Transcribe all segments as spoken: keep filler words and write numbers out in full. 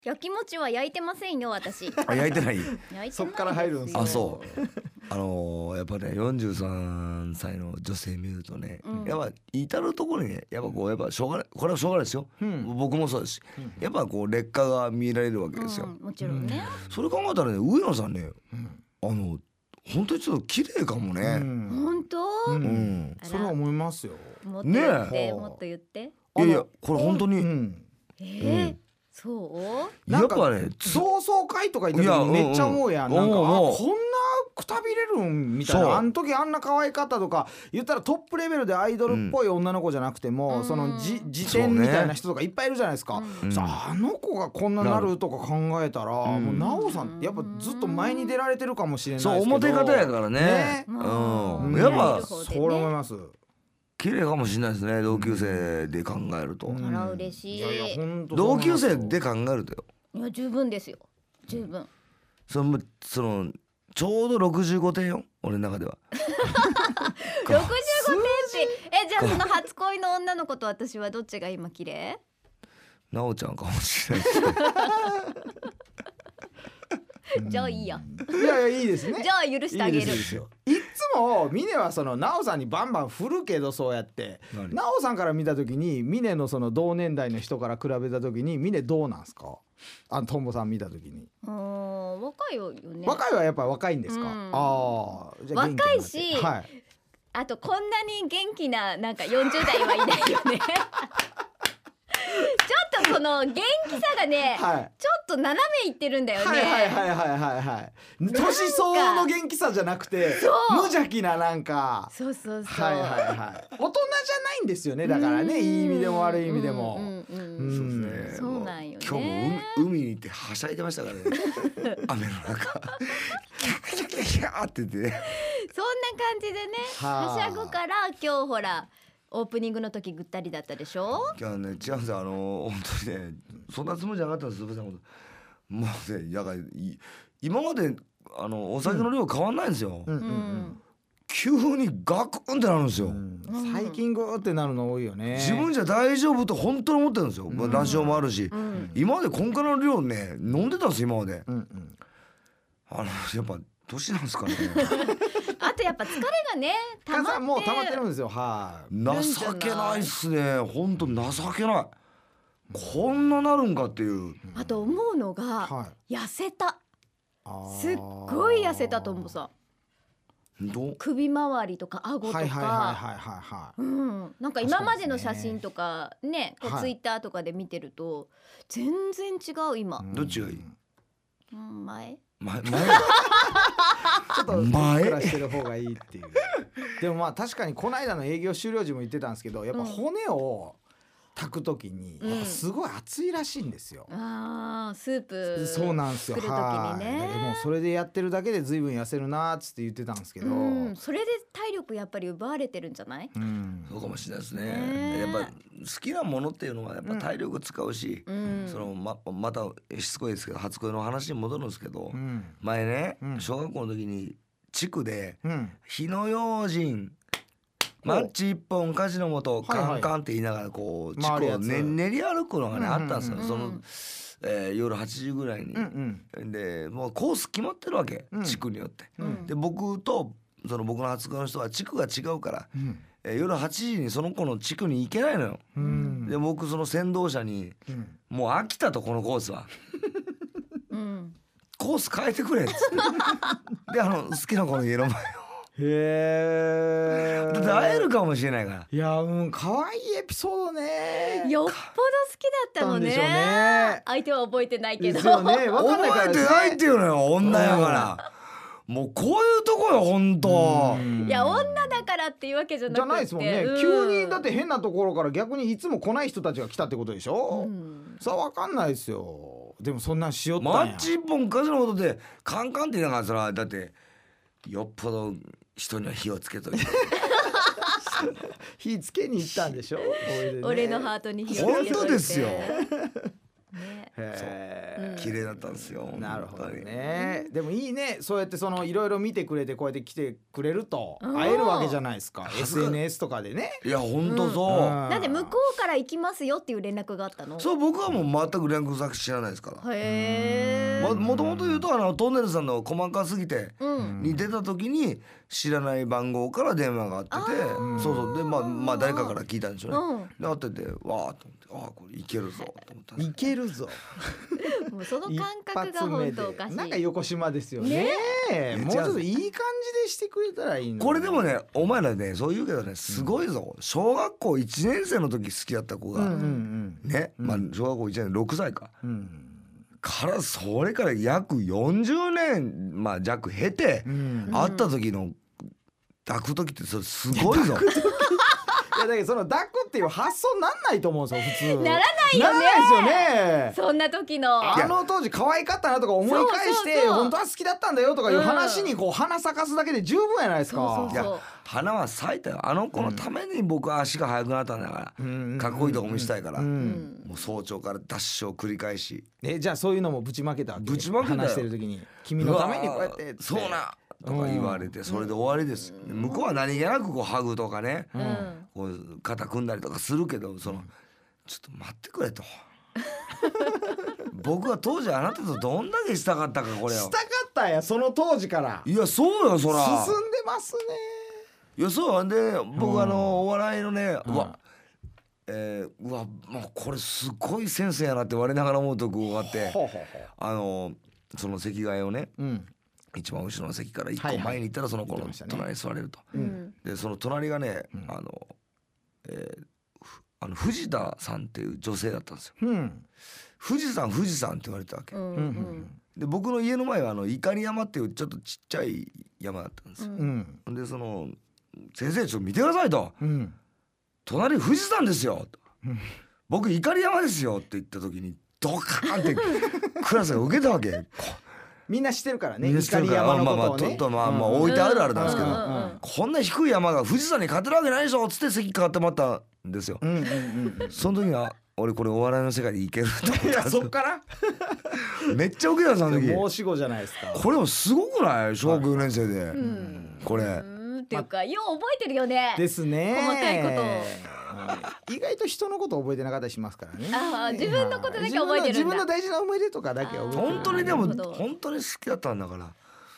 焼き餅は焼いてませんよ私。 あ焼いてない焼いてないですよ。 そっから入るんですよあそうあのー、やっぱねよんじゅうさんさいの女性見るとね、うん、やっぱ至るところにねやっぱこうやっぱしょうがないこれはしょうがないですよ、うん、僕もそうですし、うん、やっぱこう劣化が見られるわけですよ、 うん、もちろんね、 うん、それ考えたらね上野さんね、うん、あの本当にちょっと綺麗かもね、うん、 本当、 うん、それは思いますよ。 もっと言って、ね、もっと言っていやいやこれ本当に、うん、 えーうんそうやっぱね同窓会とか行った時にめっちゃ思うやん、なんかあこんなくたびれるんみたいな、あの時あんな可愛かったとか言ったらトップレベルでアイドルっぽい女の子じゃなくても、うん、そのじ辞典みたいな人とかいっぱいいるじゃないですか、うん、さあの子がこんななるとか考えたら、うん、もう奈緒さんってやっぱずっと前に出られてるかもしれないですけど、 そう表方やからね、ね、うん、やっぱそれ思います。 綺麗かもしれないですね同級生で考えると、うん、 あら嬉しい。いやいや同級生で考えるとよいや十分ですよ十分。 そのそのちょうどろくじゅうごてんよ俺の中ではろくじゅうごてんってえじゃあその初恋の女の子と私はどっちが今綺麗？ なおちゃんかもしれないじゃあいいや。 いやいやいいですね。 じゃあ許してあげる。いいですよ。いつもミネはそのナオさんにバンバン振るけどそうやってナオさんから見た時にミネのその同年代の人から比べた時にミネどうなんすか？あのトンボさん見た時に。 あ若いよね。 若いはやっぱり若いんですか？うん、あじゃあ若いし、はい、あとこんなに元気ななんかよんじゅう代はいないよね。ちょっとその元気さがね、はい、ちょっと斜めいってるんだよね。 はいはいはいはいはいはい年相応の元気さじゃなくて無邪気ななんかそうそうそうはいはいはい大人じゃないんですよねだからねいい意味でも悪い意味でもそうなんよね。 今日も 海, 海に行ってはしゃいでましたからね雨の中キャーキャーキャーキャーって言ってそんな感じでねはしゃぐから今日ほらオープニングの時ぐったりだったでしょ。 いやね違うんですよあの本当にねそんなつもりじゃなかったんです鈴木さんのこともうねやが今まであのお酒の量変わんないんですよ、うんうんうん、急にガクンってなるんですよ、うん、 最近グーってなるの多いよね。 自分じゃ大丈夫と本当に思ってるんですよ、うん、ラジオもあるし、うん、今までこんからの量ね飲んでたんです今まで、うんうん、あのやっぱ年なんですかねあとやっぱ疲れがね溜まってもう溜まってるんですよ。はい、 情けないっすね本当情けないこんななるんかっていう。 あと思うのが、はい、痩せたすっごい痩せたと思うさ首周りとか顎とかなんか今までの写真とかねこうツイッターとかで見てると全然違う今。 どっちがいい？ うん、前前前ちょっとふっくらしてる方がいいっていうでもまあ確かにこの間の営業終了時も言ってたんですけどやっぱ骨を炊く時にやっぱすごい熱いらしいんですよ、 うん、あースープそうなんですよ作る時にね。 はいもうそれでやってるだけで随分痩せるなーっつって言ってたんですけど、 うん、それで体力やっぱり奪われてるんじゃない？ うん、そうかもしれないですね。やっぱ好きなものっていうのはやっぱ体力使うし、うん、その ま, またしつこいですけど初恋の話に戻るんですけど、うん、前ね、うん、小学校の時に地区で、うん、火の用心マッチ一本火事のもとカンカンって言いながらこう地区を、ね、練り歩くのがね、うんうんうん、あったんですよ、その、えー、夜はちじぐらいに、うんうん、でもうコース決まってるわけ、うん、地区によって、うん、で僕とその僕の初恋の人は地区が違うから、うんえー、夜はちじにその子の地区に行けないのよ、うん、で僕その先導者に、うん、もう飽きたとこのコースは、うん、コース変えてくれっつってであの好きな子の家の前をへーだって会えるかもしれないから。 いやうん可愛いエピソードね。 よっぽど好きだったの ね, ね相手は覚えてないけど、 ね、 覚えてないっていうのよ女やからもうこういうとこよ本当。 いや女だからっていうわけじゃなくてじゃないですもんね、うん、急にだって変なところから逆にいつも来ない人たちが来たってことでしょ、うん、さあ分かんないですよ。でもそんなんしよったんや。 マッチ一本火事のことでカンカンって言いながらそれはだってよっぽど人には火をつけといて火つけに行ったんでしょ、ね、 俺のハートに火をつけといて本当ですよ、 ね、へ綺麗だったんですよ。 なるほどね。でもいいね、そうやってそのいろいろ見てくれてこうやって来てくれると会えるわけじゃないですか、 エスエヌエス とかでね。 いや本当そう、 なんで向こうから行きますよっていう連絡があったの？ そう、僕はもう全く連絡先知らないですから。 へー、もともと言うとあのトンネルさんの細かすぎてに出た時に知らない番号から電話があってて、そうそうでまあまあ誰かから聞いたんでしょうね、で会っててわーっと思って、あーこれいけるぞと思ったんです。 いけるぞもうその感覚が本当おかしい。 なんか横島ですよね。ね、もうちょっといい感じでしてくれたらいいの。 これでもね、お前らねそう言うけどね、すごいぞ、小学校いちねん生の時好きだった子が、うんうんうん、ね、まあ小学校いちねんろくさいか、うん、からそれから約よんじゅうねん、まあ、弱経て、うん、会った時の抱く時ってそれすごいぞ。 いやだけどその抱くっていう発想なんないと思うんですよ普通。 ならないよね。 ならないですよね。 そんな時のあの当時可愛かったなとか思い返して、そうそうそう、本当は好きだったんだよとかいう話にこう花咲かすだけで十分やないですか。 いや花は咲いたよ。あの子のために僕は足が速くなったんだから、うん、かっこいいとこ見せたいから、うん、もう早朝からダッシュを繰り返し、 えじゃあそういうのもぶちまけたわけ？ ぶちまけたよ。 話してる時に君のためにこうやってそうなとか言われて、それで終わりです、うん、向こうは何気なくこうハグとかね、うん、こう肩組んだりとかするけど、そのちょっと待ってくれと僕は当時あなたとどんだけしたかったか、これをしたかったんや、その当時から。 いやそうよ、そら進んでますね。 いやそうで僕、うん、あのお笑いのね、うん、うわえー、うわもうこれすごいセンスやなって我ながら思うとこがあって、ほうほうほう、あのその席替えをね、うん、一番後ろの席から一個前に行ったらその子の隣に座れると、はいはい、でその隣がね、うん、あの、えー、あの藤田さんっていう女性だったんですよ、うん、富士山富士山って言われたわけ、うんうん、で僕の家の前はあの碇山っていうちょっとちっちゃい山だったんですよ、うん、でその先生ちょっと見てくださいと、うん、隣富士山ですよと、うん、僕碇山ですよって言った時にドカーンってクラスが受けたわけみんな知ってるからね、碇山のことをね、 まあまあまあまあ置いてあるあるなんですけど、こんな低い山が富士山に勝てるわけないでしょっつって席変わってもらったんですよ、うんうんうん、その時には俺これお笑いの世界でいけると思ったんですよ。 そっからめっちゃ受けたその時。 申し子じゃないですか。 これもすごくない？小学よねん生で、うん、これっていうかよう覚えてるよね。 ですね。 細かいことを意外と人のこと覚えてなかったりしますからね。 ああ、自分のことだけ覚えてるんだ。 自分の大事な思い出とかだけ覚えてる。 本当にでも本当に好きだったんだから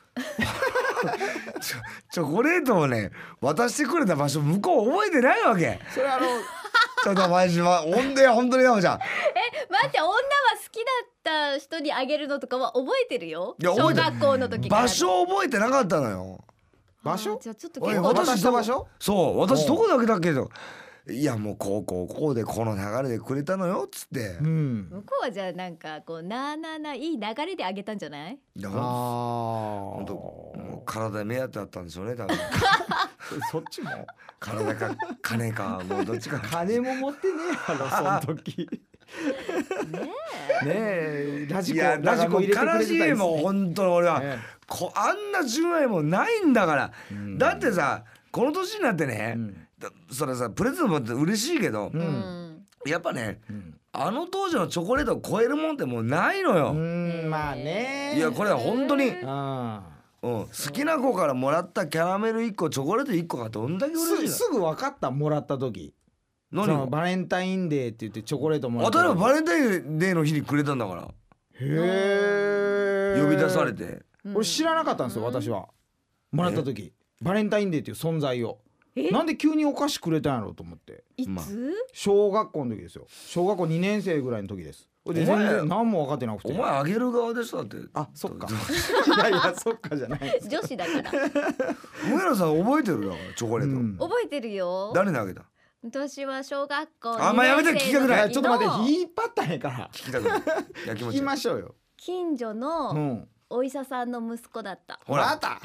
チョ、チョコレートをね渡してくれた場所向こう覚えてないわけ。 それあのちょっとマジはほんで本当に山ちゃんえ待って、女は好きだった人にあげるのとかは覚えてるよ。小学校の時から場所覚えてなかったのよ。 場所？ じゃあちょっと渡した場所？ そう、私どこだけだけど、いやもうこうこうこうでこの流れでくれたのよっつって、うん、 向こうはじゃあなんかこうなあなあないい流れであげたんじゃない？ いやほんともう体目当てだったんでしょうね多分そっちも体か金かもうどっちか金も持ってねえやろその時ねえねえラジコラジコ入れてくれてたりする。 悲しいもん本当に俺は、ね、こあんなじゅうまいもないんだから、うん、だってさこの年になってね、うん、それさプレゼントもって嬉しいけど、うん、やっぱね、うん、あの当時のチョコレートを超えるもんってもうないのよ。 うんまあね。 いやこれは本当に、うん、好きな子からもらったキャラメルいっこチョコレートいっこがどんだけ嬉しいの。 す, すぐ分かったもらった時。何そのバレンタインデーって言ってチョコレートもらった。 当たり前バレンタインデーの日にくれたんだから。へえ。呼び出されて。 俺知らなかったんですよ私は。もらった時バレンタインデーっていう存在を。なんで急にお菓子くれたんやろうと思って。 いつ？ 小学校の時ですよ。小学校にねん生ぐらいの時です。で全然何も分かってなくて。 お前あげる側でしょだって。 あ、そっかいやいやそっかじゃない。 女子だから上野さん覚えてるだからチョコレート、うん、 覚えてるよ。 誰にあげた？ 私は小学校にねん生のあんまやめて聞きたくない。 ちょっと待って引っ張ったんやから聞きたくないやきもち聞きましょうよ。 近所のお医者さんの息子だった、 うん、ほらあった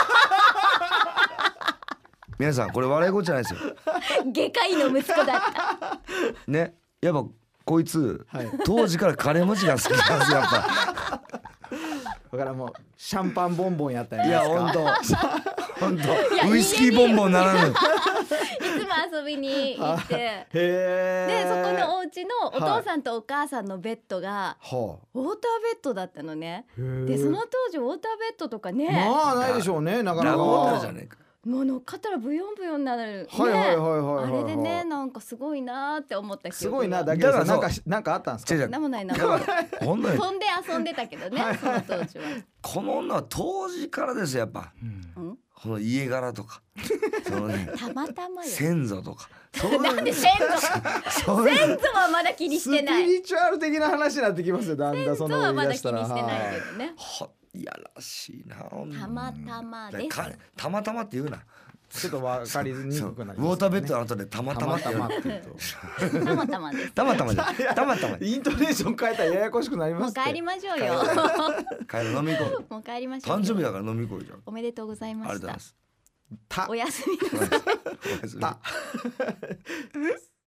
皆さんこれ笑い事じゃないですよ外科医の息子だったね。やっぱこいつ、はい、当時から金持ちが好きなんですよやっぱだからもうシャンパンボンボンやったんですか。 いやほんとほんとウイスキーボンボンならぬいつも遊びに行ってへーでそこのお家のお父さんとお母さんのベッドがウォーターベッドだったのね。でその当時ウォーターベッドとかねまあないでしょうね、なかなか。 ラブホテルじゃねえか。 もう乗っかったらブヨンブヨンになる、ね、 はいはいはいはいはい、 あれでねなんかすごいなって思った記憶が。 すごいなだけどさ、なんかなんかあったんですか。 なんもないな飛んでほんとに遊んでたけどねその当時は。 この女は当時からですよやっぱ、うん、この家柄とかその、ね、 たまたまよ先祖とかなんで先祖先祖はまだ気にしてない。 スピリチュアル的な話になってきますよ、だんだんその先祖はまだ気にしてないけどね。 いやらしいな。 たまたまです。 たまたまって言うな。 ちょっと分かりにくくなります、ね、 ウォーターベッドの後でたまたまって言うたまたまです。 たまたまですたまたまイントネーション変えたらややこしくなりますって。 もう帰りましょうよ。 帰る飲み行こう。 もう帰りましょう。 誕生日だから飲み行こうじゃん。 おめでとうございました。 ありがとうございます。 おやすみなさい。 おやすみ。